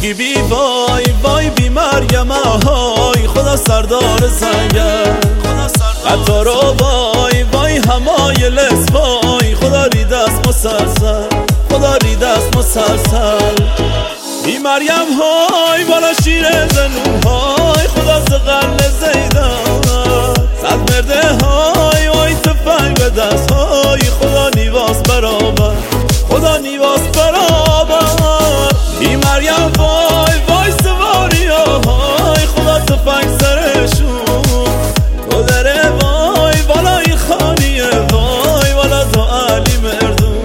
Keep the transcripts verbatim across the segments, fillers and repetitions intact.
کاشکی بی وای وای بی مریم های خدا سردار سنگر حتی رو وای وای همایلس وای خدا ریده است مسلسل خدا ریده است مسلسل بی مریم های بالا شیر زنون های خدا زغل زیدان صد مرده های وای تفنگ به دست های خدا نیواز برابر خدا نیواز برابر بی مریم وای وای سواری های خدا تفنگ سرشون تو دره وای بالای خانیه وای والا دو علی مردون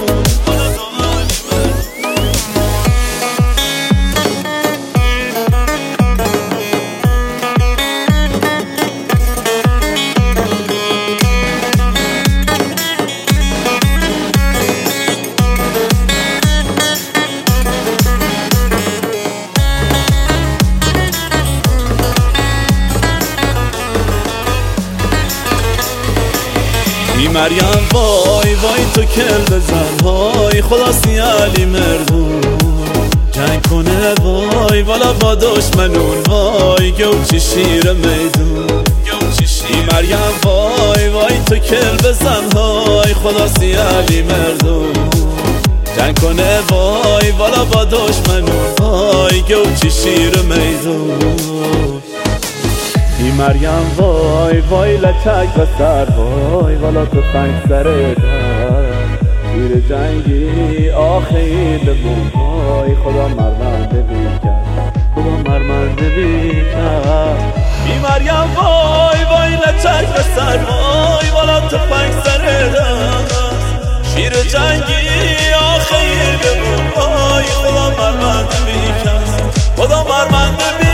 بی مریم وای وای تو کل بزن وای خدا سی علی مردون جنگ کنه وای والا با دشمنون وای گوچی شیر میدون بی مریم وای وای تو کل بزن وای خدا سی علی مردون جنگ کنه وای والا با دشمنون وای گوچی شیر میدون بی مریم وای وای لچک و سر وای والا تو فنگ سره در گیر جنگی آخی بمون وای خدا مرمنده بی کرد خدا مرمنده بی کرد بی مریم وای وای لچک و سر وای والا تو فنگ سره در شیر جنگی آخی بمون وای خدا مرمنده بی کرد خدا مرمنده بی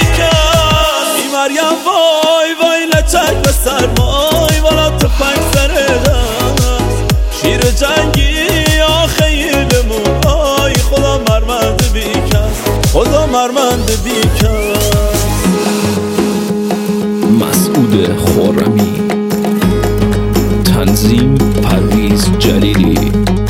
مریم وای وای لچک به سر وای والا تو پنج سره دست شیر جنگی آخی بمون وای خدا مرمنده بی کس خدا مرمنده بی کس مسعود خرمی تنظیم پرویز جلیلی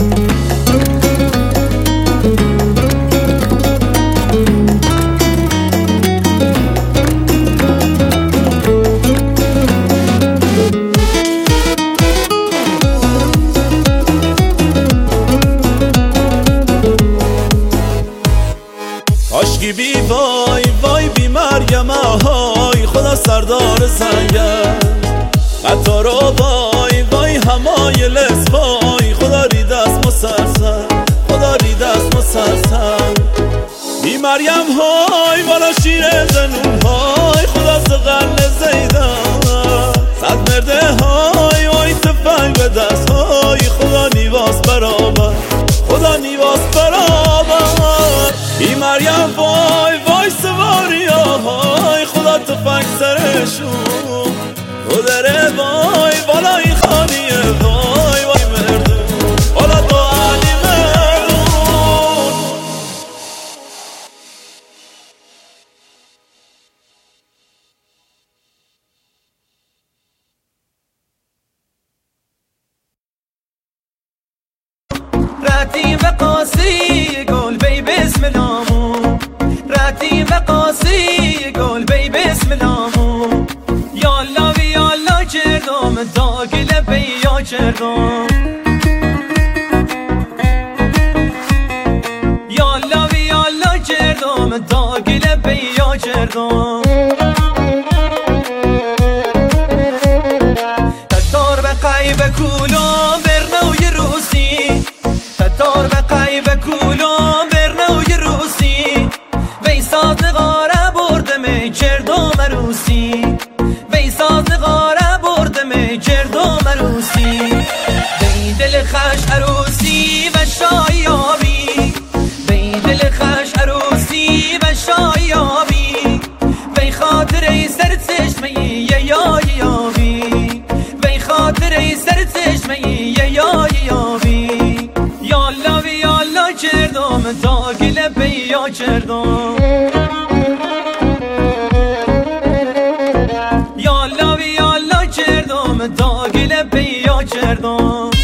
کاشکی بی وای وای بی مریم های خدا سردار سنگر حتی رو وای وای همایلس وای خدا ریده است مسلسل خدا ریده است مسلسل بی مریم های بالا شیر زنون های خدا زغل زیدان صد مرده های وای تفنگ به دست های خدا نیواز برابر خدا نیواز برابر بی مریم وای وای سواری های خدا تفنگ سرشون تو دره وای بالای خانیه وای وای مردون والا دو علی مردون رتی و قاسی گل بی بسم اللهمون رتی و قاسی گل بی بسم اللهمون یالا و یالا کردم داگل بیا کردم یالا و یالا کردم داگل بیا کردم تدار به قیب کولم برنوی روسی تدار به قیب کولم برنوی روسی وی ساز غاره بردم کردم عروسی وی ساز غاره بردم کردم عروسی وی دل خش عروسی و شایابی وی دل خش عروسی و شایابی وی خاطره سر چشمه یه یای یابی وی خاطره سر چشمه یه یای یابی یالا و یالا کردم داگل بیا کردم یالا و یالا کردم داگل بیا کردم